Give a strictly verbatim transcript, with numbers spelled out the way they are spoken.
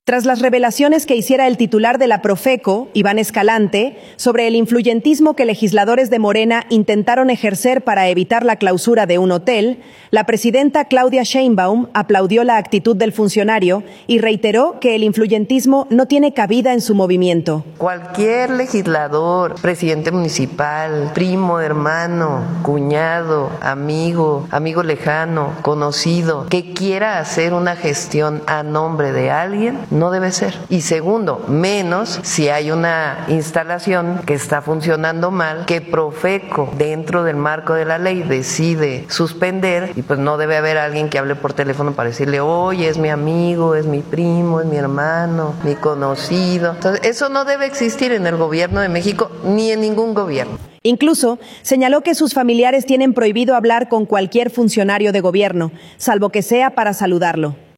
Tras las revelaciones que hiciera el titular de la Profeco, Iván Escalante, sobre el influyentismo que legisladores de Morena intentaron ejercer para evitar la clausura de un hotel, la presidenta Claudia Sheinbaum aplaudió la actitud del funcionario y reiteró que el influyentismo no tiene cabida en su movimiento. Cualquier legislador, presidente municipal, primo, hermano, cuñado, amigo, amigo lejano, conocido, que quiera hacer una gestión a nombre de alguien, no debe ser. Y segundo, menos si hay una instalación que está funcionando mal, que Profeco, dentro del marco de la ley, decide suspender, y pues no debe haber alguien que hable por teléfono para decirle, oye, es mi amigo, es mi primo, es mi hermano, mi conocido. Entonces, eso no debe existir en el gobierno de México ni en ningún gobierno. Incluso señaló que sus familiares tienen prohibido hablar con cualquier funcionario de gobierno, salvo que sea para saludarlo.